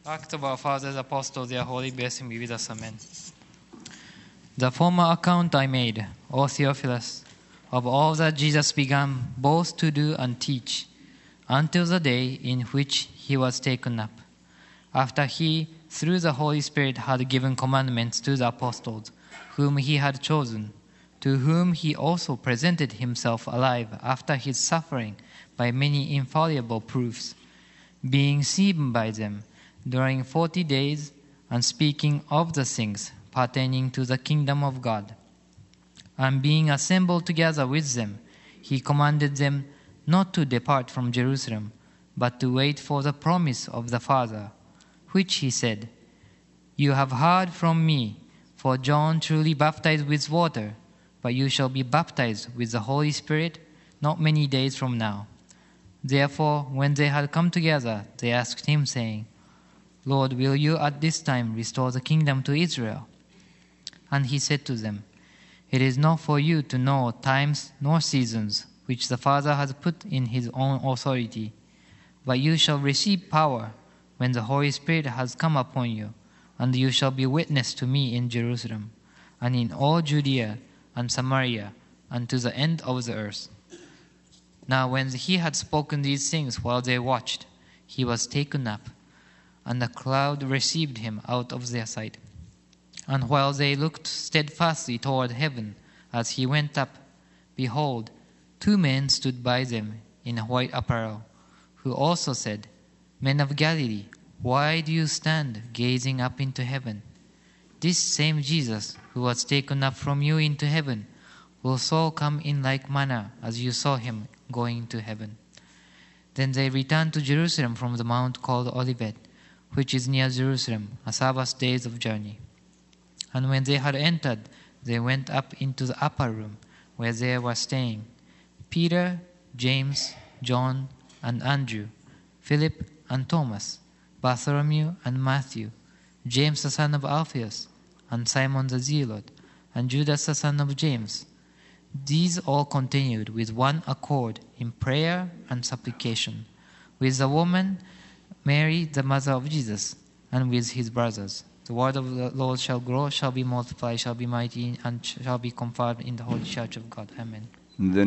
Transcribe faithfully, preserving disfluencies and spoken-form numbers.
Act of our fathers, apostles, their holy blessing be with us. Amen. The former account I made, O Theophilus, of all that Jesus began both to do and teach, until the day in which he was taken up, after he, through the Holy Spirit, had given commandments to the apostles, whom he had chosen, to whom he also presented himself alive after his suffering by many infallible proofs, being seen by them during forty days, and speaking of the things pertaining to the kingdom of God. And being assembled together with them, he commanded them not to depart from Jerusalem, but to wait for the promise of the Father, which he said, "You have heard from me, for John truly baptized with water, but you shall be baptized with the Holy Spirit not many days from now." Therefore, when they had come together, they asked him, saying, "Lord, will you at this time restore the kingdom to Israel?" And he said to them, "It is not for you to know times nor seasons which the Father has put in his own authority, but you shall receive power when the Holy Spirit has come upon you, and you shall be witness to me in Jerusalem, and in all Judea and Samaria, and to the end of the earth." Now when he had spoken these things while they watched, he was taken up, and the cloud received him out of their sight. And while they looked steadfastly toward heaven as he went up, behold, two men stood by them in white apparel, who also said, "Men of Galilee, why do you stand gazing up into heaven? This same Jesus who was taken up from you into heaven will so come in like manner as you saw him going to heaven." Then they returned to Jerusalem from the mount called Olivet, which is near Jerusalem, a Sabbath day's of journey. And when they had entered, they went up into the upper room, where they were staying, Peter, James, John, and Andrew, Philip and Thomas, Bartholomew and Matthew, James the son of Alphaeus, and Simon the Zealot, and Judas the son of James. These all continued with one accord in prayer and supplication, with the woman Mary the mother of Jesus, and with his brothers. The word of the Lord shall grow, shall be multiplied, shall be mighty, and shall be confirmed in the holy church of God. Amen. The